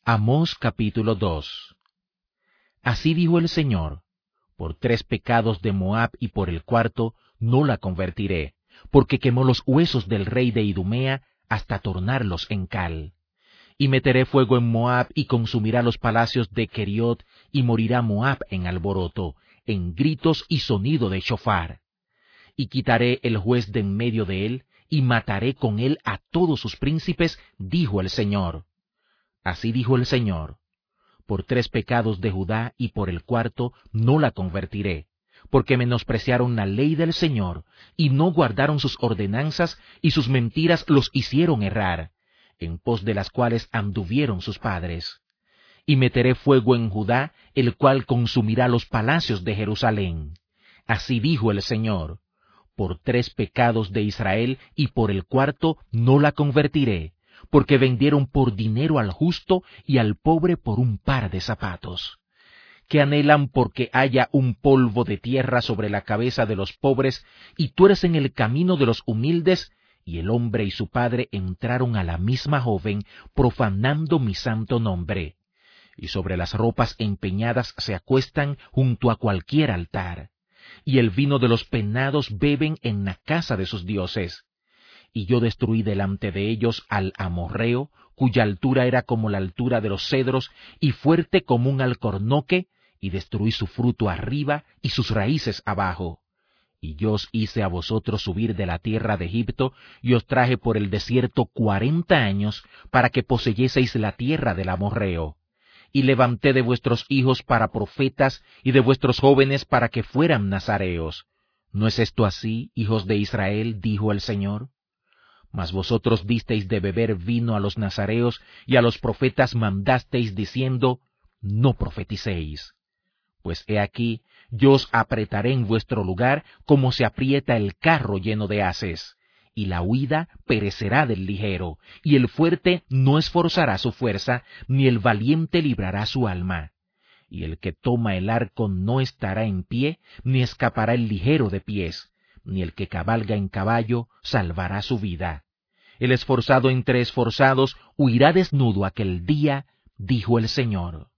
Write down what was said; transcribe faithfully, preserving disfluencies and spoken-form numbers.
Amós capítulo dos. Así dijo el Señor: por tres pecados de Moab y por el cuarto no la convertiré, porque quemó los huesos del rey de Idumea hasta tornarlos en cal. Y meteré fuego en Moab y consumirá los palacios de Keriot, y morirá Moab en alboroto, en gritos y sonido de shofar. Y quitaré el juez de en medio de él, y mataré con él a todos sus príncipes, dijo el Señor. Así dijo el Señor: por tres pecados de Judá y por el cuarto no la convertiré, porque menospreciaron la ley del Señor, y no guardaron sus ordenanzas, y sus mentiras los hicieron errar, en pos de las cuales anduvieron sus padres. Y meteré fuego en Judá, el cual consumirá los palacios de Jerusalén. Así dijo el Señor: por tres pecados de Israel y por el cuarto no la convertiré, porque vendieron por dinero al justo y al pobre por un par de zapatos. Que anhelan porque haya un polvo de tierra sobre la cabeza de los pobres, y tuercen el camino de los humildes, y el hombre y su padre entraron a la misma joven, profanando mi santo nombre. Y sobre las ropas empeñadas se acuestan junto a cualquier altar, y el vino de los penados beben en la casa de sus dioses. Y yo destruí delante de ellos al amorreo, cuya altura era como la altura de los cedros, y fuerte como un alcornoque, y destruí su fruto arriba y sus raíces abajo. Y yo os hice a vosotros subir de la tierra de Egipto, y os traje por el desierto cuarenta años, para que poseyeseis la tierra del amorreo. Y levanté de vuestros hijos para profetas, y de vuestros jóvenes para que fueran nazareos. ¿No es esto así, hijos de Israel?, dijo el Señor. Mas vosotros disteis de beber vino a los nazareos, y a los profetas mandasteis diciendo: no profeticéis. Pues he aquí, yo os apretaré en vuestro lugar como se aprieta el carro lleno de haces, y la huida perecerá del ligero, y el fuerte no esforzará su fuerza, ni el valiente librará su alma. Y el que toma el arco no estará en pie, ni escapará el ligero de pies, ni el que cabalga en caballo salvará su vida. El esforzado entre esforzados huirá desnudo aquel día, dijo el Señor.